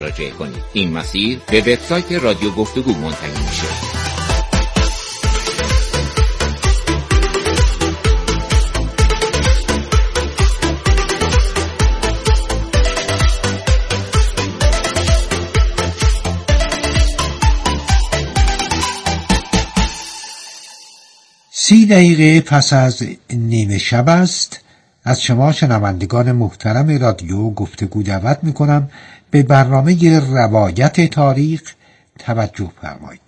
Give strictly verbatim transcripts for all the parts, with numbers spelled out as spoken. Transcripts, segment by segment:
مراجعه کنید. این مسیر به وبسایت رادیو گفتگو منتهی میشه. سی دقیقه پس از نیمه شب است. از شما شنوندگان محترم رادیو گفتگو دعوت میکنم به برنامه روایت تاریخ توجه فرمایید.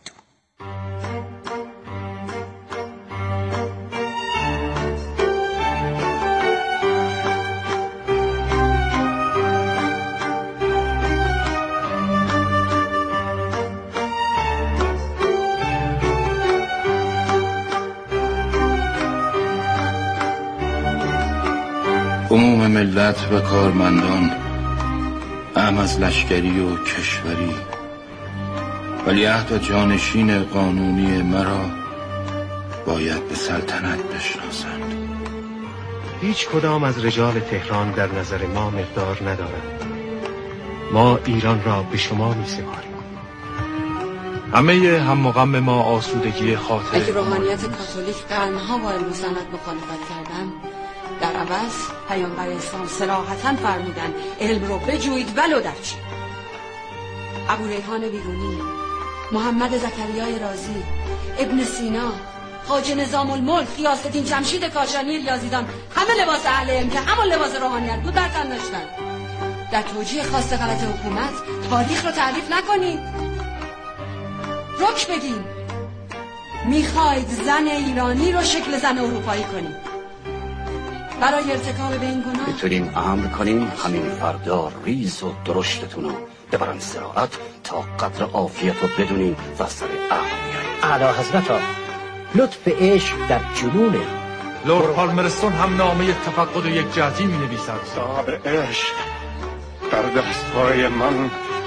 عموم ملت و کارمندان، اهم از لشکری و کشوری، ولیعهد و جانشین قانونی مرا باید به سلطنت بشناسند. هیچ کدام از رجال تهران در نظر ما مقدار ندارند. ما ایران را به شما می سپاریم. همه هم و غم ما آسودگی خاطر. اگه روحانیت کاتولیک قرنها با علم و سنت مخالفت کردن، در عوض پیامبر اسلام صراحتاً فرمودن علم رو بجوید ولو در چی. ابو ریحان بیرونی، محمد زکریای رازی، ابن سینا، خواجه نظام الملک، غیاث الدین جمشید کاشانی ریاضیدان، همه لباس اهل علم که همون لباس روحانیت بود بر تن داشتن. در توجیه خواست غلط حکومت تاریخ رو تعریف نکنید، رک بگین. میخواید زن ایرانی رو شکل زن اروپایی کنید برای ارتکاب به این گناه؟ میتونیم امر کنیم همین فردا ریز و درشتتون رو ببرن زراعت تا قدر عافیت رو بدونین و سر عقل میارین. اعلی حضرت لطف عشق در جنونه. لورد پالمرستون هم نامه تفقد یک جهتی می نویسد. صاحب عشق در دستهای من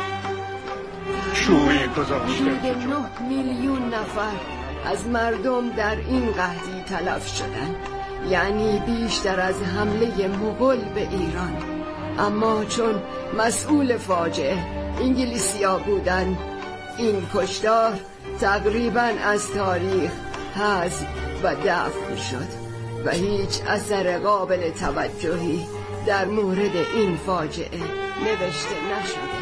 شوری گذاشته. نه میلیون نفر از مردم در این قحطی تلف شدن، یعنی بیشتر از حمله مغول به ایران. اما چون مسئول فاجعه انگلیسی‌ها بودن، این کشتار تقریباً از تاریخ حذف و دفن شد و هیچ اثر قابل توجهی در مورد این فاجعه نوشته نشده.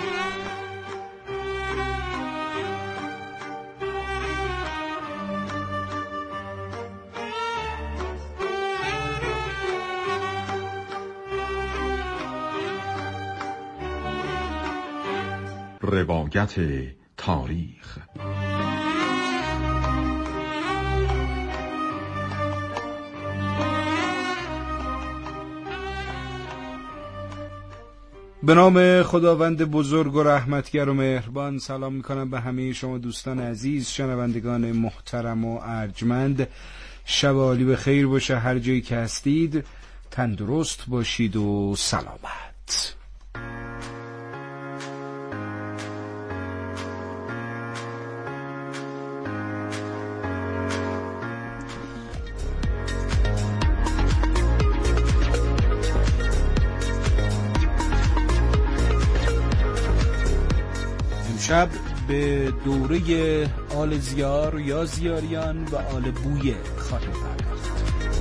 روایت تاریخ. به نام خداوند بزرگ و رحمتگر و مهربان. سلام میکنم به همه شما دوستان عزیز، شنوندگان محترم و ارجمند. شب عالی به خیر باشه هر جایی که هستید، تندرست باشید و سلامت. شب به دوره آل زیار یا زیاریان و آل بویه خواهیم پرداخت.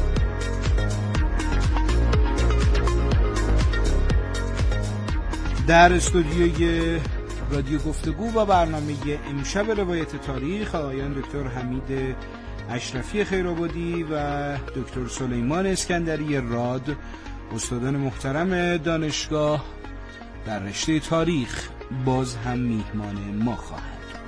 در استودیوی رادیو گفتگو و برنامه امشب روایت تاریخ آقایان دکتر حمید اشرفی خیرآبادی و دکتر سلیمان اسکندری راد، استادان محترم دانشگاه در رشته تاریخ، باز هم میهمان ما خواهند.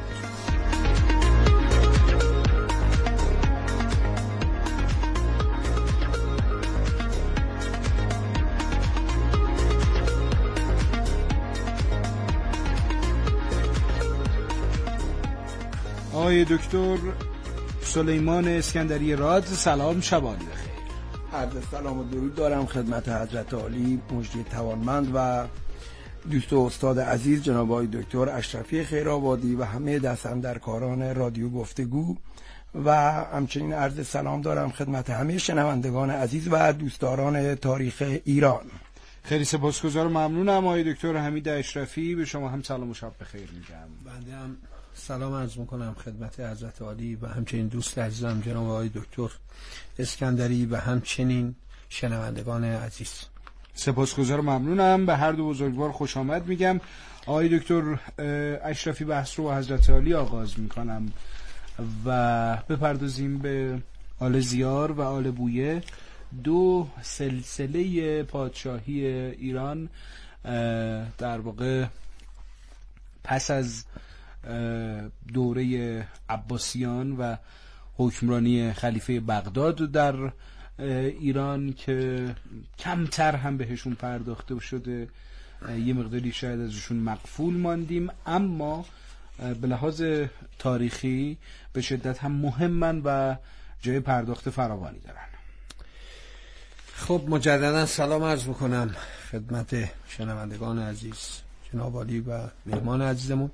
آقای دکتر سلیمان اسکندری راد، سلام، شب عالی بخیر. عرض سلام و درود دارم خدمت حضرت عالی مجری توانمند و دوست و استاد عزیز جناب آقای دکتر اشرفی خیرآبادی و همه دستاندرکاران رادیو گفتگو و همچنین عرض سلام دارم خدمت همه شنوندگان عزیز و دوستداران تاریخ ایران. خیلی سپاسگزارم، ممنونم آقای دکتر حمید اشرفی. به شما هم سلام و شب بخیر میگم. بنده هم سلام عرض میکنم خدمت حضرت عالی و همچنین دوست عزیزم جناب آقای دکتر اسکندری و همچنین شنوندگان عزیز. سپاسگزارم، ممنونم. به هر دو بزرگوار خوش آمد میگم. آقای دکتر اشرفی بحث رو حضرت عالی آغاز میکنم و بپردازیم به آل زیار و آل بویه، دو سلسله پادشاهی ایران در واقع پس از دوره عباسیان و حکمرانی خلیفه بغداد در ایران که کمتر هم بهشون پرداخته شده، یه مقداری شاید ازشون مغفول ماندیم، اما به لحاظ تاریخی به شدت هم مهمن و جای پرداخت فراوانی دارن. خب مجددا سلام عرض میکنم خدمت شنوندگان عزیز، جناب عالی و مهمان عزیزمون.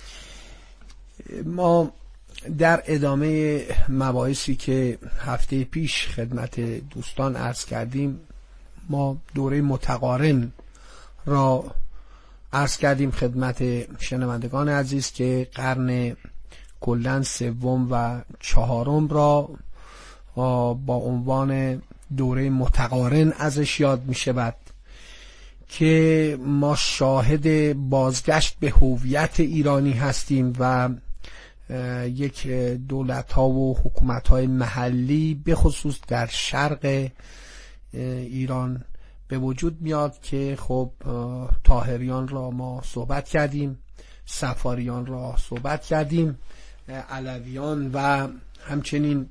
ما در ادامه مباحثی که هفته پیش خدمت دوستان عرض کردیم، ما دوره متقارن را عرض کردیم خدمت شنوندگان عزیز که قرن کلاً سوم و چهارم را با عنوان دوره متقارن ازش یاد می شود که ما شاهد بازگشت به هویت ایرانی هستیم و یک دولت ها و حکومت های محلی به خصوص در شرق ایران به وجود میاد که خب طاهریان را ما صحبت کردیم، صفاریان را صحبت کردیم، علویان و همچنین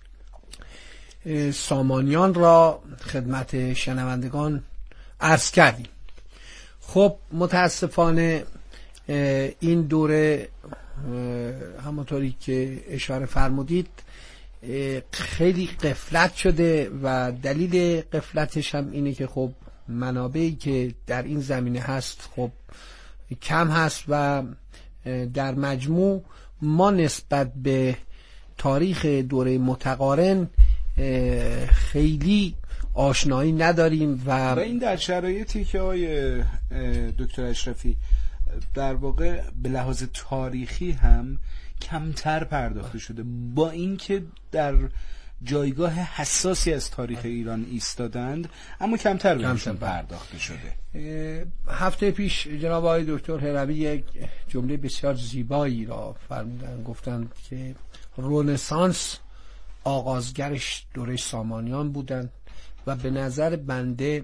سامانیان را خدمت شنوندگان عرض کردیم. خب متاسفانه این دوره همونطوری که اشاره فرمودید خیلی غفلت شده و دلیل غفلتش هم اینه که خب منابعی که در این زمینه هست خب کم هست و در مجموع ما نسبت به تاریخ دوره متقارن خیلی آشنایی نداریم و و این در شرایطی که آقای دکتر اشرفی در واقع به لحاظ تاریخی هم کمتر پرداخته شده، با اینکه در جایگاه حساسی از تاریخ ایران ایستادند اما کمتر بهشون پرداخته شده. هفته پیش جناب آقای دکتر هروی یک جمله بسیار زیبایی را فرمودن، گفتند که رنسانس آغازگرش دوره سامانیان بودند و به نظر بنده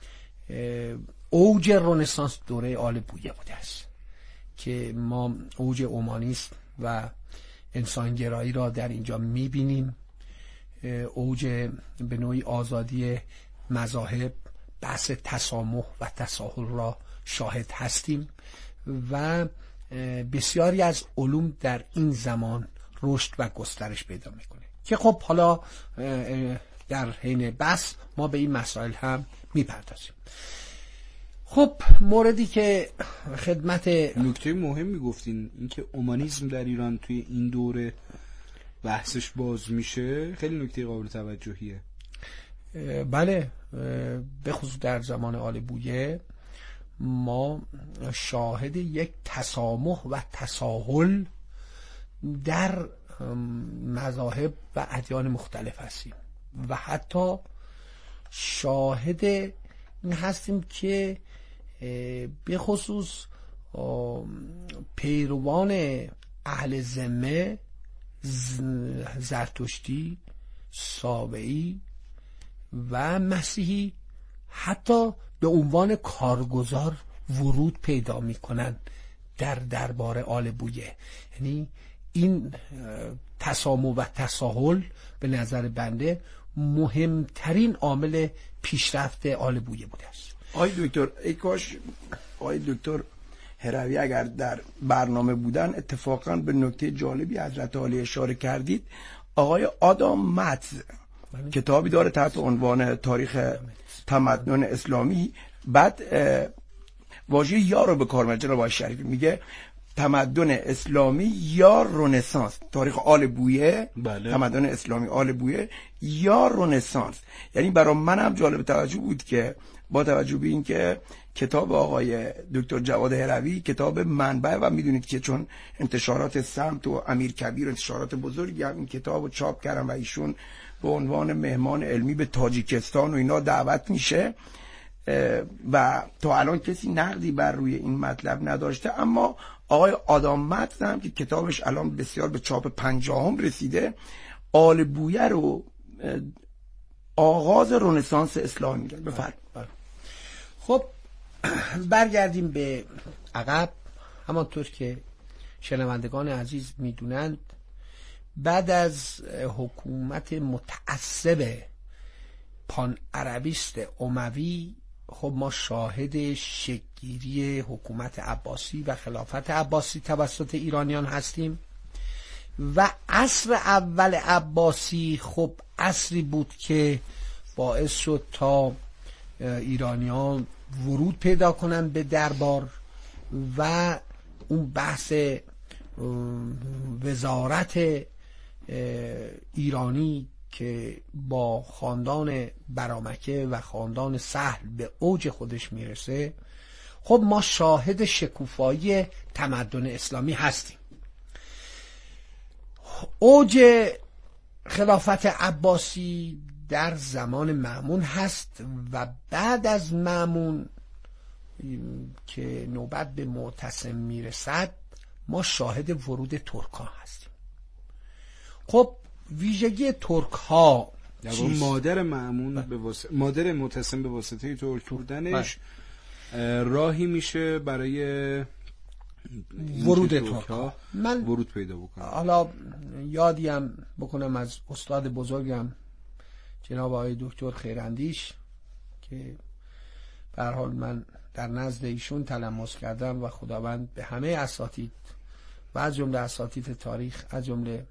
اوج رنسانس دوره آل بویه بوده است که ما اوج اومانیسم و انسانگرایی را در اینجا میبینیم، اوج به نوعی آزادی مذاهب، بحث تسامح و تساهل را شاهد هستیم و بسیاری از علوم در این زمان رشد و گسترش پیدا میکنه که خب حالا در حین بحث ما به این مسائل هم میپردازیم. خب موردی که خدمت نکته مهمی گفتین، اینکه اومانیسم در ایران توی این دوره بحثش باز میشه، خیلی نکته قابل توجهیه. بله، به خصوص در زمان آل بویه ما شاهد یک تسامح و تساهل در مذاهب و ادیان مختلف هستیم و حتی شاهد این هستیم که به خصوص پیروان اهل ذمه، زرتشتی، سابعی و مسیحی حتی به عنوان کارگزار ورود پیدا می کنند در دربار آل بویه. یعنی این تسامح و تساهل به نظر بنده مهمترین عامل پیشرفت آل بویه بوده است. آقای دکتر، ای کاش آقای دکتر هروی اگر در برنامه بودن اتفاقا به نکته جالبی حضرت عالی اشاره کردید. آقای آدام متز کتابی داره تحت عنوان تاریخ تمدن اسلامی، بعد واژه یا رو به کار میبره. جناب آقای شریفی میگه تمدن اسلامی یا رنسانس، تاریخ آل بویه، بله. تمدن اسلامی آل بویه یا رنسانس. یعنی برای من هم جالب توجه بود که با توجه به اینکه کتاب آقای دکتر جواد هروی کتاب منبع و میدونید که چون انتشارات سمت و امیرکبیر انتشارات بزرگی هم این کتاب رو چاپ کردن و ایشون به عنوان مهمان علمی به تاجیکستان و اینا دعوت میشه و تا الان کسی نقدی بر روی این مطلب نداشته، اما آقای آدم متن هم که کتابش الان بسیار به چاپ پنجاهم رسیده، آل بویه رو آغاز رنسانس اسلام میگن. بفرمایید. خب برگردیم به عقب. همانطور که شنوندگان عزیز میدونند، بعد از حکومت متعصب پان عربیست اموی خب ما شاهد شکل‌گیری حکومت عباسی و خلافت عباسی توسط ایرانیان هستیم و عصر اول عباسی خب عصری بود که باعث شد تا ایرانیان ورود پیدا کنند به دربار و اون بحث وزارت ایرانی که با خاندان برامکه و خاندان سهل به اوج خودش میرسه، خب ما شاهد شکوفایی تمدن اسلامی هستیم. اوج خلافت عباسی در زمان مأمون هست و بعد از مأمون که نوبت به معتصم میرسد ما شاهد ورود ترک ها هستیم. خب ویژگی ترک ها چیست؟ مادر مأمون به واسطه مادر معتصم به واسطه ترک بودنش راهی میشه برای ورود ترک ها من ورود پیدا بکنم. حالا یادیم بکنم از استاد بزرگم جناب آقای دکتر خیراندیش که به هر حال من در نزد ایشون تلمس کردم و خداوند به همه اساتید و از جمله اساتید تاریخ، از جمله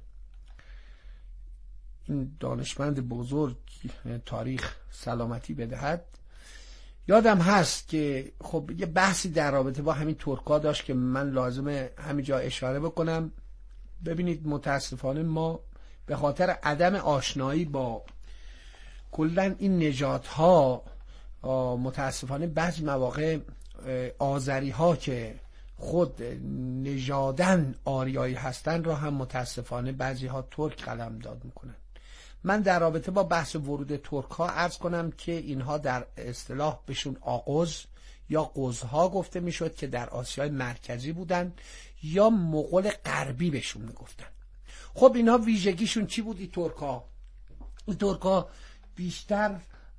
این دانشمند بزرگ تاریخ سلامتی بدهد. یادم هست که خب یه بحثی در رابطه با همین ترکا داشت که من لازمه همینجا اشاره بکنم. ببینید متاسفانه ما به خاطر عدم آشنایی با کلا این نژادها متاسفانه بعضی مواقع آذری ها که خود نژادن آریایی هستن را هم متاسفانه بعضی ها ترک قلمداد میکنن. من در رابطه با بحث ورود ترک ها عرض کنم که اینها در اصطلاح بهشون آغوز یا قوزها گفته میشد که در آسیای مرکزی بودن یا مغول غربی بهشون میگفتن. خب اینها ویژگیشون چی بود؟ این ترک ها این ترک ها بیشتر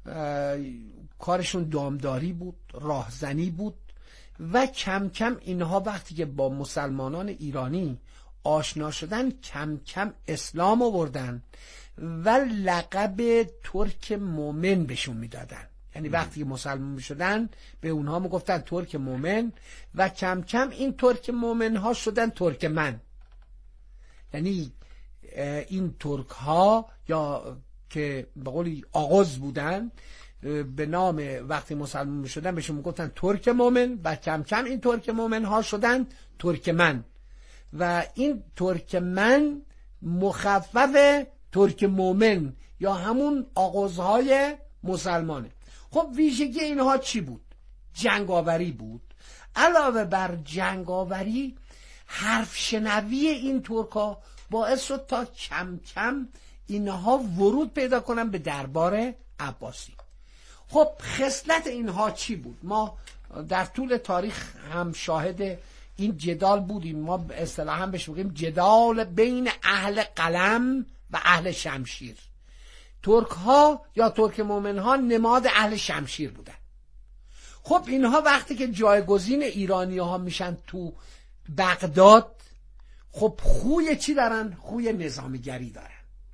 کارشون دامداری بود، راهزنی بود و کم کم اینها وقتی که با مسلمانان ایرانی آشنا شدن کم کم اسلام آوردن و لقب ترک مومن بهشون میدادن. یعنی وقتی که مسلمان شدن به اونها میگفتن ترک مومن و کم کم این ترک مومن ها شدن ترکمن. یعنی این ترک ها یا که به قولی آغاز بودن به نام وقتی مسلمان شدن بهشون میگفتن ترک مومن و کم کم این ترک مومن ها شدن ترکمن و این ترکمن مخفف ترک مومن یا همون آغازهای مسلمانه. خب ویژگی اینها چی بود؟ جنگاوری بود. علاوه بر جنگاوری حرف شنوی این ترکا باعث شد تا کم کم اینها ورود پیدا کنن به دربار عباسی. خب خصلت اینها چی بود؟ ما در طول تاریخ هم شاهد این جدال بودیم. ما اصطلاحاً بهش میگیم جدال بین اهل قلم و اهل شمشیر. ترک ها یا ترک مومن ها نماد اهل شمشیر بودن. خب اینها وقتی که جایگزین ایرانی ها میشن تو بغداد، خب خوی چی دارن؟ خوی نظامیگری دارن.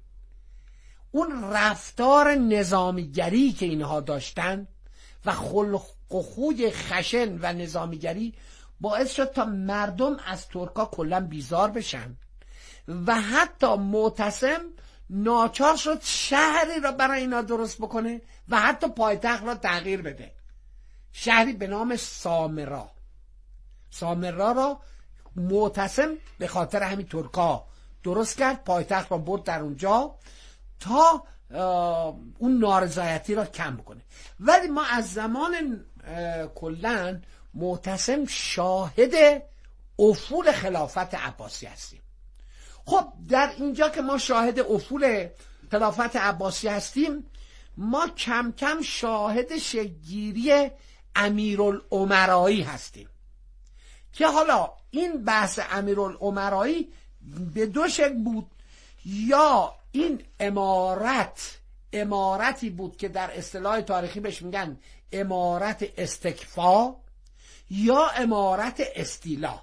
اون رفتار نظامیگری که اینها داشتن و خلق و خوی خشن و نظامیگری باعث شد تا مردم از ترکا کلا بیزار بشن و حتی معتصم ناچار شد شهری را برای اینا درست بکنه و حتی پایتخت را تغییر بده. شهری به نام سامرا. سامرا را معتصم به خاطر همین ترکا درست کرد، پایتخت را برد در اونجا تا اون نارضایتی را کم بکنه. ولی ما از زمان کلن معتصم شاهد افول خلافت عباسی هستیم. خب در اینجا که ما شاهد افول خلافت عباسی هستیم، ما کم کم شاهد شکل‌گیری امیرالامرایی هستیم که حالا این بحث امیرالامرایی به دو شکل بود. یا این امارت امارتی بود که در اصطلاح تاریخی بهش میگن امارت استکفا یا امارت استیلا.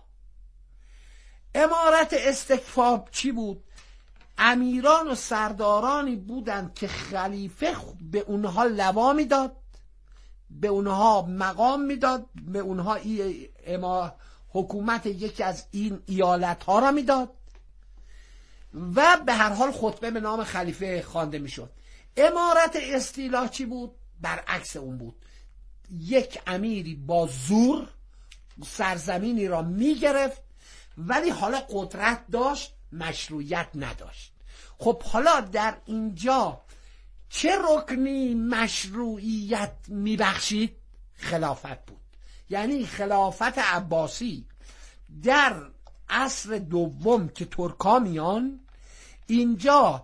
امارت استکفا چی بود؟ امیران و سردارانی بودند که خلیفه به اونها لوا میداد، به اونها مقام میداد، به اونها ای اما حکومت یکی از این ایالت ها را میداد و به هر حال خطبه به نام خلیفه خوانده میشد. امارت استیلا چی بود؟ برعکس اون بود. یک امیری با زور سرزمینی را میگرفت ولی حالا قدرت داشت، مشروعیت نداشت. خب حالا در اینجا چه رکنی مشروعیت میبخشید؟ خلافت بود. یعنی خلافت عباسی در عصر دوم که ترکا میان، اینجا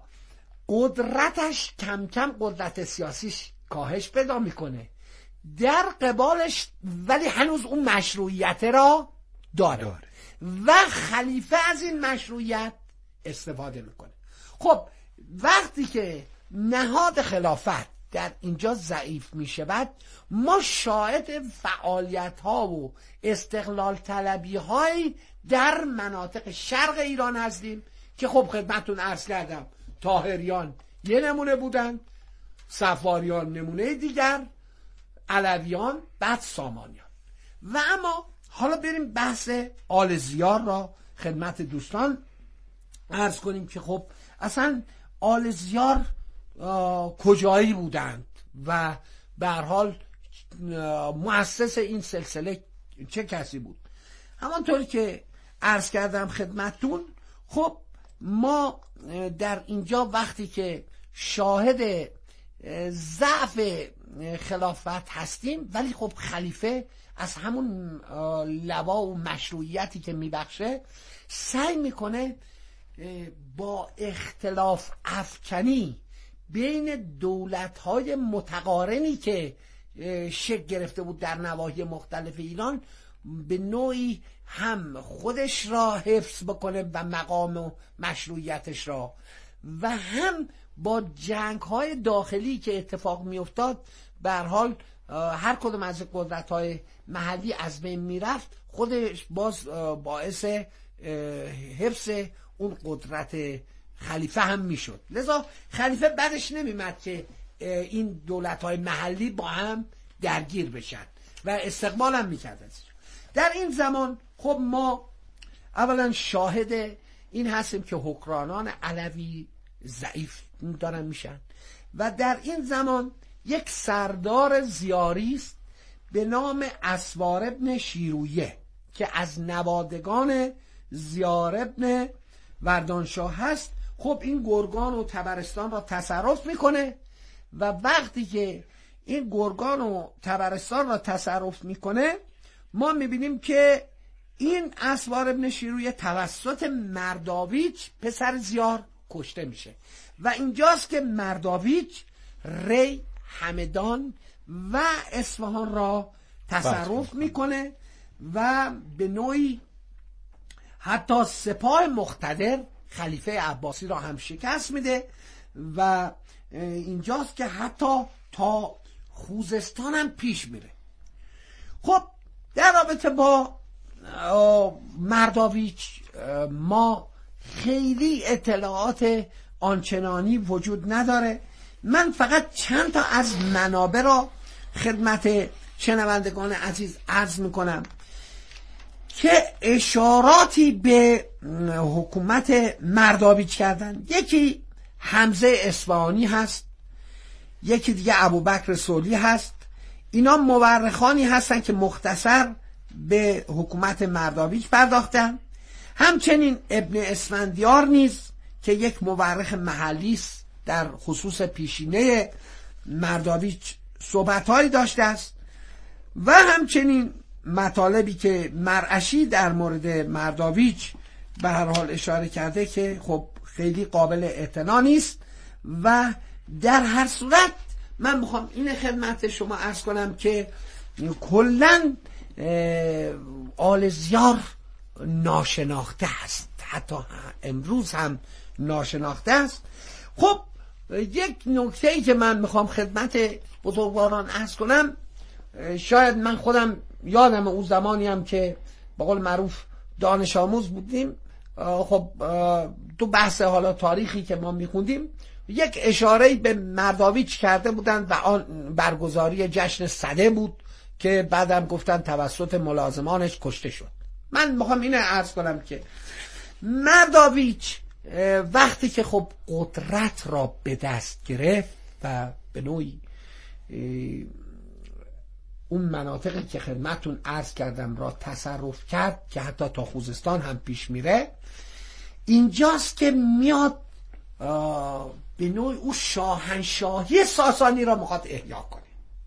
قدرتش کم کم قدرت سیاسیش کاهش پیدا میکنه، در قبالش ولی هنوز اون مشروعیت را داره, داره. و خلیفه از این مشروعیت استفاده میکنه. خب وقتی که نهاد خلافت در اینجا ضعیف میشود، ما شاهد فعالیت ها و استقلال طلبی های در مناطق شرق ایران هستیم که خب خدمتتون عرض کردم طاهریان یه نمونه بودن، صفاریان نمونه دیگر، علویان، بعد سامانیان. و اما حالا بریم بحث آل زیار را خدمت دوستان عرض کنیم که خب اصلا آل زیار کجایی بودند و به هر حال مؤسس این سلسله چه کسی بود. همانطوری که عرض کردم خدمتتون، خب ما در اینجا وقتی که شاهد ضعف خلافت هستیم، ولی خب خلیفه از همون لوا و مشروعیتی که میبخشه سعی میکنه با اختلاف افکنی بین دولت‌های متقارنی که شکل گرفته بود در نواحی مختلف ایران به نوعی هم خودش را حفظ بکنه و مقام و مشروعیتش را، و هم با جنگ‌های داخلی که اتفاق می‌افتاد به هر حال هر کدوم از قدرت‌های محلی از بین میرفت، خودش باز باعث حفظ اون قدرت خلیفه هم میشد. لذا خلیفه بعدش نمیمد که این دولت‌های محلی با هم درگیر بشن و استقبال هم میکرد. در این زمان خب ما اولا شاهد این هستیم که حکمرانان علوی ضعیف دارن میشن و در این زمان یک سردار زیاری است به نام اسوار ابن شیرویه که از نوادگان زیار ابن وردانشاه هست. خب این گرگان و طبرستان را تصرف میکنه و وقتی که این گرگان و طبرستان را تصرف میکنه ما میبینیم که این اسوار ابن شیرویه توسط مرداویچ پسر زیار کشته میشه و اینجاست که مرداویچ ری، همدان و اصفهان را تصرف میکنه و به نوعی حتی سپاه مقتدر خلیفه عباسی را هم شکست میده و اینجاست که حتی تا خوزستان هم پیش میره. خب در رابطه با مرداویچ ما خیلی اطلاعات آنچنانی وجود نداره. من فقط چند تا از منابع را خدمت شنوندگان عزیز عرض میکنم که اشاراتی به حکومت مرداویچ کردن. یکی حمزه اصفهانی هست، یکی دیگه ابوبکر صلحی هست. اینا مورخانی هستن که مختصر به حکومت مرداویچ پرداختن. همچنین ابن اسفندیار نیز که یک مورخ محلی است در خصوص پیشینه مرداویچ صحبت‌هایی داشته است و همچنین مطالبی که مرعشی در مورد مرداویچ به هر حال اشاره کرده که خب خیلی قابل اعتنا نیست. و در هر صورت من میخوام این خدمت شما عرض کنم که کلن آل زیار ناشناخته است، حتی امروز هم ناشناخته است. خب یک نکته ای که من میخوام خدمت بزرگواران عرض کنم، شاید من خودم یادم اون زمانی هم که به قول معروف دانش آموز بودیم، خب تو بحث حالا تاریخی که ما میخوندیم یک اشاره‌ای به مرداویچ کرده بودن و آن برگزاری جشن سده بود که بعدم گفتن توسط ملازمانش کشته شد. من میخوام اینو عرض کنم که مرداویچ وقتی که خب قدرت را به دست گرفت و به نوعی اون مناطقی که خدمتون عرض کردم را تصرف کرد که حتی تا خوزستان هم پیش میره، اینجاست که میاد به نوعی اون شاهنشاهی ساسانی را میخواد احیا کنه.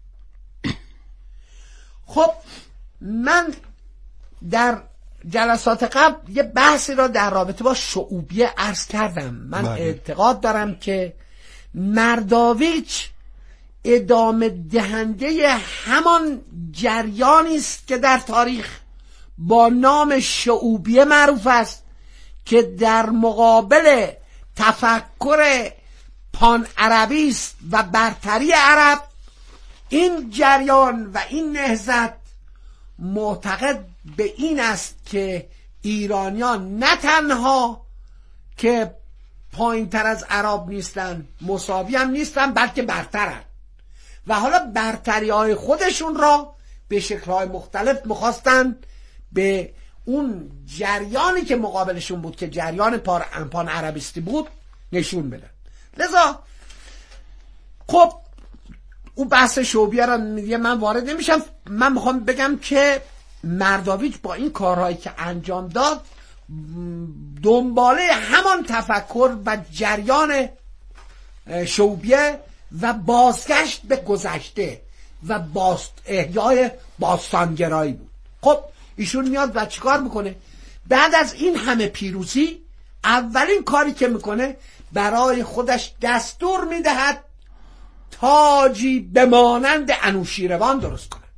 خب من در جلسات قبل یه بحثی را در رابطه با شعوبیه عرض کردم. من بله. اعتقاد دارم که مرداویچ ادامه دهنده همان جریانی است که در تاریخ با نام شعوبیه معروف است که در مقابل تفکر پان عربی است و برتری عرب. این جریان و این نهضت معتقد به این است که ایرانیان نه تنها که پایین تر از عرب نیستن، مساوی هم نیستن، بلکه برترن و حالا برتری های خودشون را به شکل های مختلف میخواستن به اون جریانی که مقابلشون بود که جریان پان عربیستی بود نشون بدن. لذا خب اون بحث شعوبیه را میگه من وارد نمیشم. من میخوام بگم که مرداویچ با این کارهایی که انجام داد دنباله همان تفکر و جریان شعوبیه و بازگشت به گذشته و باست احیای باستانگرایی بود. خب ایشون میاد و چیکار میکنه؟ بعد از این همه پیروزی اولین کاری که میکنه برای خودش دستور میدهد تاجی بمانند انوشیروان درست کنه.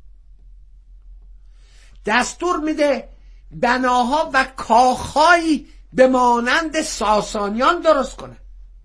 دستور میده بناها و کاخهایی بمانند ساسانیان درست کنه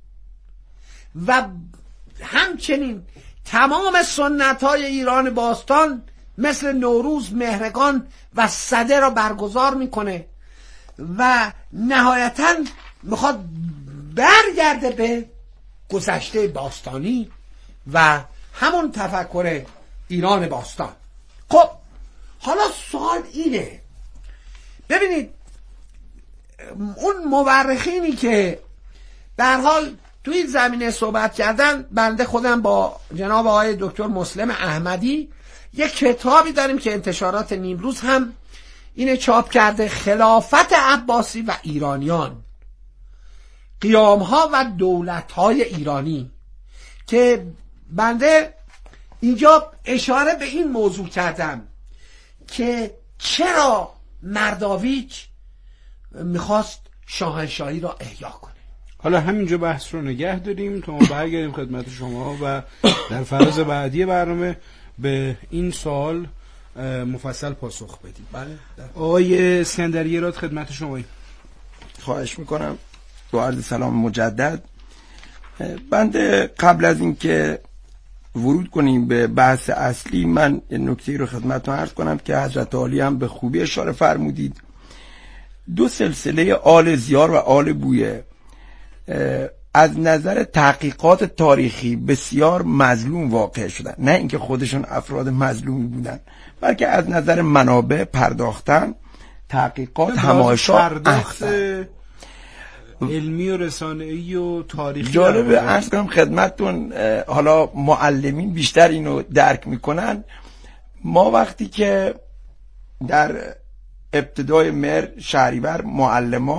و همچنین تمام سنت های ایران باستان مثل نوروز، مهرگان و سده را برگزار میکنه و نهایتاً میخواد برگرده به گذشته باستانی و همون تفکر ایران باستان. خب حالا سوال اینه، ببینید اون مورخینی که به هر حال توی این زمینه صحبت کردن، بنده خودم با جناب آقای دکتر مسلم احمدی یک کتابی داریم که انتشارات نیمروز هم اینه چاپ کرده، خلافت عباسی و ایرانیان، قیامها و دولتهای ایرانی، که بنده اینجا اشاره به این موضوع کردم که چرا مرداویچ میخواست شاهنشاهی را احیا کنه. حالا همینجا بحث رو نگه داریم تا ما برگردیم خدمت شما و در فراز بعدی برنامه به این سوال مفصل پاسخ بدیم. بله. آقای اسکندری ایراد خدمت شما. خواهش میکنم. با عرض سلام مجدد. بنده قبل از اینکه ورود کنیم به بحث اصلی، من نکته رو خدمتتون عرض کنم که حضرت عالی هم به خوبی اشاره فرمودید. دو سلسله آل زیار و آل بویه از نظر تحقیقات تاریخی بسیار مظلوم واقع شدن، نه اینکه خودشون افراد مظلومی بودن، بلکه از نظر منابع پرداختن، تحقیقات، همایشات، احسن علمی و رسانه‌ای و تاریخی. جالبه عرض کنم خدمتتون، حالا معلمین بیشتر اینو درک میکنن. ما وقتی که در ابتدای مهر شهریور معلما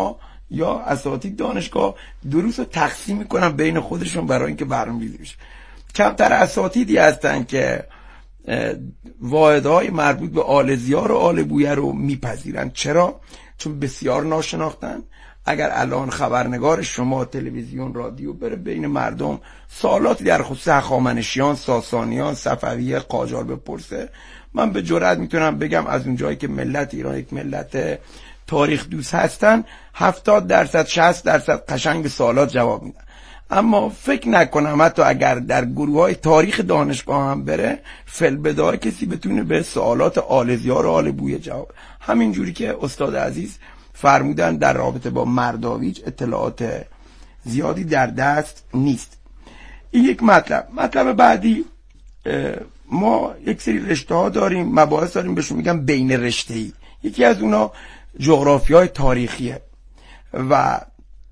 یا اساتید دانشگاه دروس رو تقسیم میکنن بین خودشون برای اینکه برنامه‌ریزی بشه. کمتر اساتیدی هستن که واحدهای مربوط به آل زیار و آل بویه رو میپذیرن. چرا؟ چون بسیار ناشناختن. اگر الان خبرنگار شما تلویزیون رادیو بره بین مردم سوالاتی در خصوص هخامنشیان، ساسانیان، صفویه، قاجار بپرسه، من به جرئت میتونم بگم از اونجایی که ملت ایران یک ملت تاریخ دوست هستن، هفتاد درصد شصت درصد قشنگ به سوالات جواب میدن. اما فکر نکنم حتی اگر در گروه های تاریخ دانشگاه هم بره فلبدای کسی بتونه به سوالات آل زیار و آل بویه جواب. همین جوری که استاد عزیز فرمودن در رابطه با مرداویج اطلاعات زیادی در دست نیست. این یک مطلب. مطلب بعدی، ما یک سری رشته ها داریم، مباحث داریم بهشون میگم بین رشته‌ای. یکی از اونا جغرافیای تاریخیه و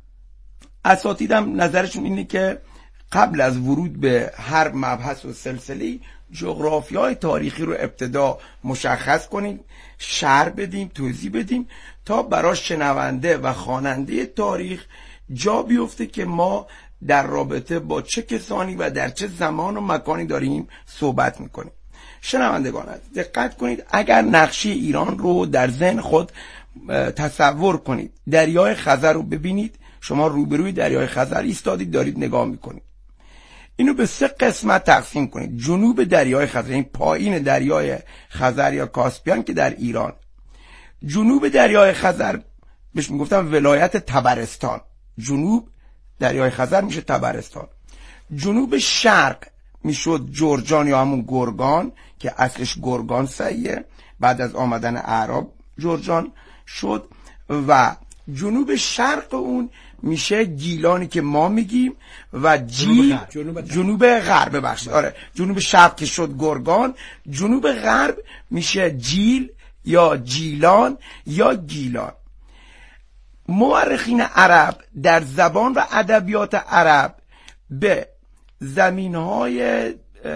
اساتیدم نظرشون اینه که قبل از ورود به هر مبحث و سلسله‌ای جغرافیای تاریخی رو ابتدا مشخص کنیم، شرح بدیم، توضیح بدیم تا برای شنونده و خواننده تاریخ جا بیفته که ما در رابطه با چه کسانی و در چه زمان و مکانی داریم صحبت میکنیم. شنوندگان دقت کنید، اگر نقشه ایران رو در ذهن خود تصور کنید، دریای خزر رو ببینید، شما روبروی دریای خزر ایستادید دارید نگاه میکنید، اینو به سه قسمت تقسیم کنید. جنوب دریای خزر، این پایین دریای خزر یا کاسپیان که در ایران، جنوب دریای خزر بهش میگفتن ولایت طبرستان، جنوب دریای خزر میشه طبرستان. جنوب شرق میشد جرجان یا همون گرگان که اصلش گرگان سعیه، بعد از آمدن اعراب جرجان شد. و جنوب شرق اون میشه گیلانی که ما میگیم و جیل جنوب, جنوب غرب بخش آره جنوب شرق که شد گرگان، جنوب غرب میشه جیل یا جیلان یا گیلان. مورخین عرب در زبان و ادبیات عرب به زمینهای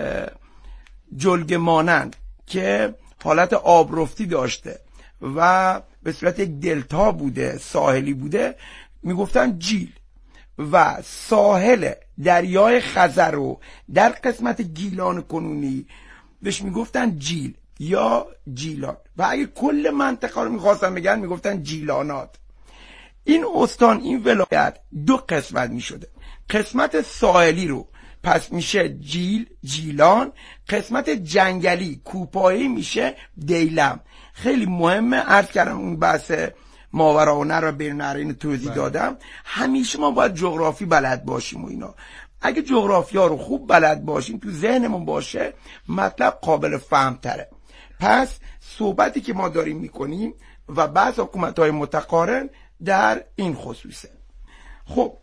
جلگه مانند که حالت آبرفتی داشته و به صورت یک دلتا بوده، ساحلی بوده، میگفتن جیل. و ساحل دریای خزر رو در قسمت گیلان کنونی بهش میگفتن جیل یا جیلان. و اگه کل منطقه رو میخواستن بگن میگفتن جیلانات. این استان، این ولایت دو قسمت میشده. قسمت ساحلی رو پس میشه جیل، جیلان. قسمت جنگلی کوپایی میشه دیلم. خیلی مهمه، عرض کردم اون بحث ماوراءالنهر و بین النهرین توضیح دادم. همیشه ما باید جغرافی بلد باشیم و اینا. اگه جغرافی ها رو خوب بلد باشیم، تو ذهنمون باشه، مطلب قابل فهم تره. پس صحبتی که ما داریم میکنیم و بعض حکومت های متقارن در این خصوصه. خب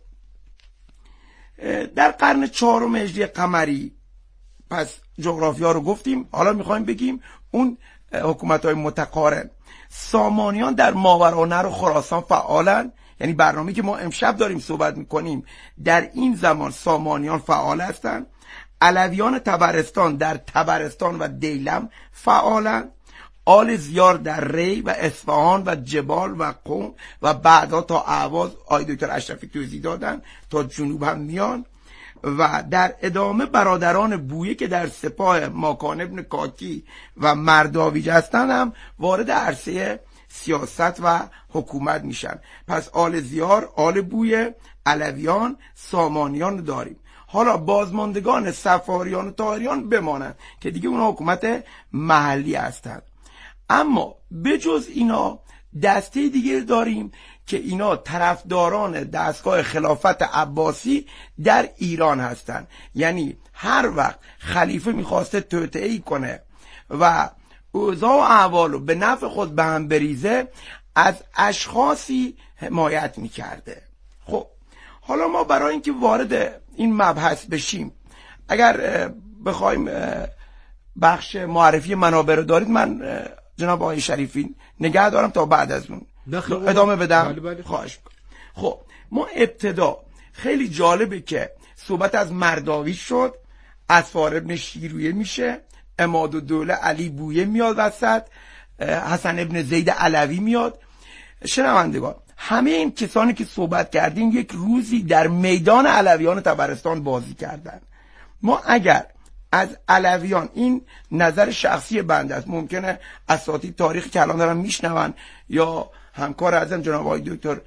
در قرن چهارم هجری قمری پس جغرافی ها رو گفتیم. حالا میخوایم بگیم اون حکومت های متقارن. سامانیان در ماوراءالنهر و خراسان فعالن، یعنی برنامه‌ای که ما امشب داریم صحبت میکنیم در این زمان سامانیان فعال هستن. علویان طبرستان در طبرستان و دیلم فعالن. آل زیار در ری و اصفهان و جبال و قم و بعدا تا اهواز، آقای دکتر اشرفی توضیح دادن، تا جنوب هم میان. و در ادامه برادران بویه که در سپاه ماکان ابن کاکی و مرداویج هستن هم وارد عرصه سیاست و حکومت میشن. پس آل زیار، آل بویه، علویان، سامانیان داریم. حالا بازماندگان صفاریان و طاهریان بمانند که دیگه اونها حکومت محلی هستند. اما بجز اینا دسته دیگه داریم که اینا طرفداران دستگاه خلافت عباسی در ایران هستند. یعنی هر وقت خلیفه میخواسته توطئه‌ای کنه و اوضاع و احوالو به نفع خود به هم بریزه، از اشخاصی حمایت میکرده. خب حالا ما برای اینکه وارد این مبحث بشیم، اگر بخوایم بخش معرفی منابع رو دارید، من جناب آقای شریفی نگه دارم تا بعد از اون ادامه بدم. بله بله. خواهش میکنم. خب ما ابتدا خیلی جالبه که صحبت از مرداویج شد، اصفار ابن شیرویه میشه، عمادالدوله علی بویه میاد وسط، حسن ابن زید علوی میاد. شنوندگان، همه این کسانی که صحبت کردیم یک روزی در میدان علویان طبرستان بازی کردن. ما اگر از علویان، این نظر شخصی بنده است، ممکنه اساتید تاریخی که الان دارن میشنون یا همکار ازم جناب آقای دکتر